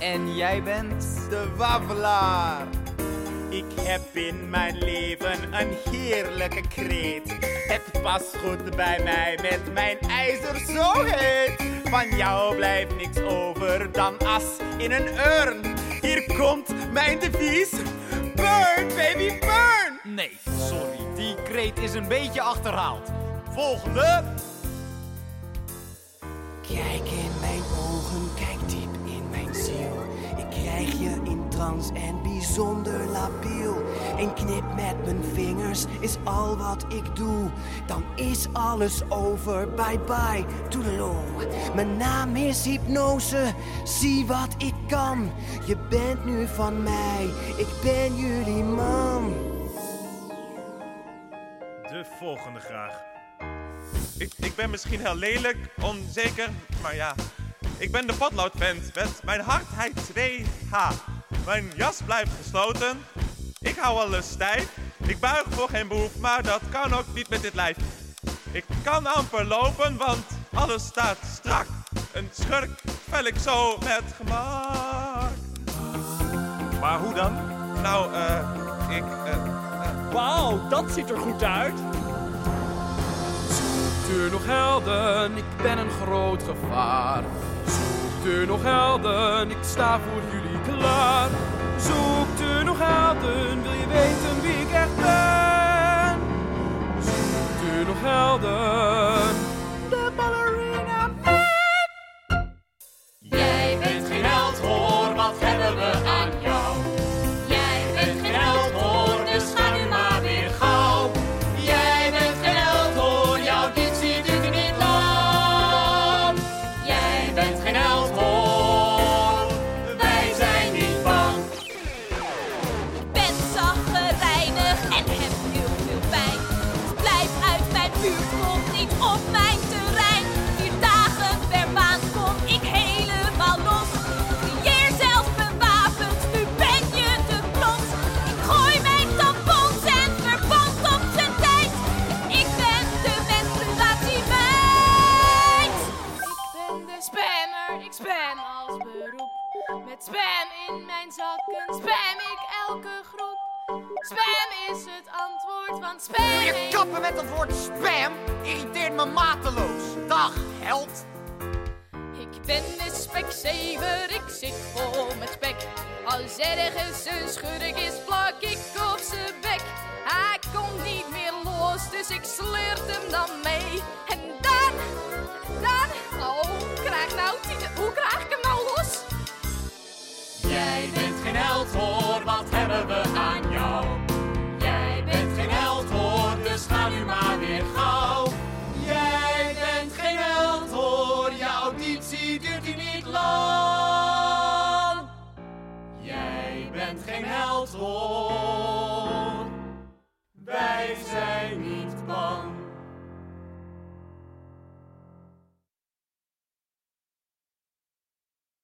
En jij bent? De wafelaar. Ik heb in mijn leven een heerlijke kreet. Het past goed bij mij met mijn ijzer zo heet. Van jou blijft niks over dan as in een urn. Hier komt mijn devies. Burn, baby, burn! Nee, sorry. Die kreet is een beetje achterhaald. Volgende! Kijk in mijn ogen, kijk diep in mijn ziel. Ik krijg je in trance en bijzonder labiel. Een knip met mijn vingers is al wat ik doe. Dan is alles over, bye bye, toedeloe. Mijn naam is hypnose, zie wat ik kan. Je bent nu van mij, ik ben jullie man. De volgende graag. Ik ben misschien heel lelijk, onzeker, maar ja. Ik ben de potloodvent met mijn hardheid 2H. Mijn jas blijft gesloten. Ik hou alles stijf. Ik buig voor geen behoef, maar dat kan ook niet met dit lijf. Ik kan amper lopen, want alles staat strak. Een schurk vel ik zo met gemak. Maar hoe dan? Nou, Wauw, dat ziet er goed uit. Zoekt u nog helden, ik ben een groot gevaar. Zoekt u nog helden, ik sta voor jullie klaar. Zoekt u nog helden, wil je weten wie ik echt ben? Zoekt u nog helden? De Ballerina Man! Jij bent geen held hoor, wat hebben we aan jou? Jij bent geen held hoor, dus ga nu maar weer gauw. Jij bent geen held hoor, jouw dictie duurt niet lang. Jij bent geen held hoor, wij zijn niet bang. Ik ben zaggerijnig en heb heel veel pijn. Dus blijf uit mijn buurt, kom niet op mijn terrein. 4 dagen per maand kom ik helemaal los. Creëer zelf bewapend, nu ben je de klont. Ik gooi mijn tampons en verband op zijn tijd. Ik ben de menstruatiemeid. Ik ben de spammer, ik spam als beroep. Met spam in mijn zakken spam ik elke groep. Spam is het antwoord, want spam Wil je heeft... kappen met dat woord spam? Irriteert me mateloos. Dag, held. Ik ben de spekzever, ik zit vol met spek. Als ergens een schurk is, plak ik op zijn bek. Hij komt niet meer los, dus ik sleurt hem dan mee. En dan, oh, hoe krijg ik hem nou los? Jij bent geen held hoor, wat hebben we aan jou? Jij bent geen held hoor, dus ga nu maar weer gauw. Jij bent geen held hoor, jouw diepzee duurt hier niet lang. Jij bent geen held hoor.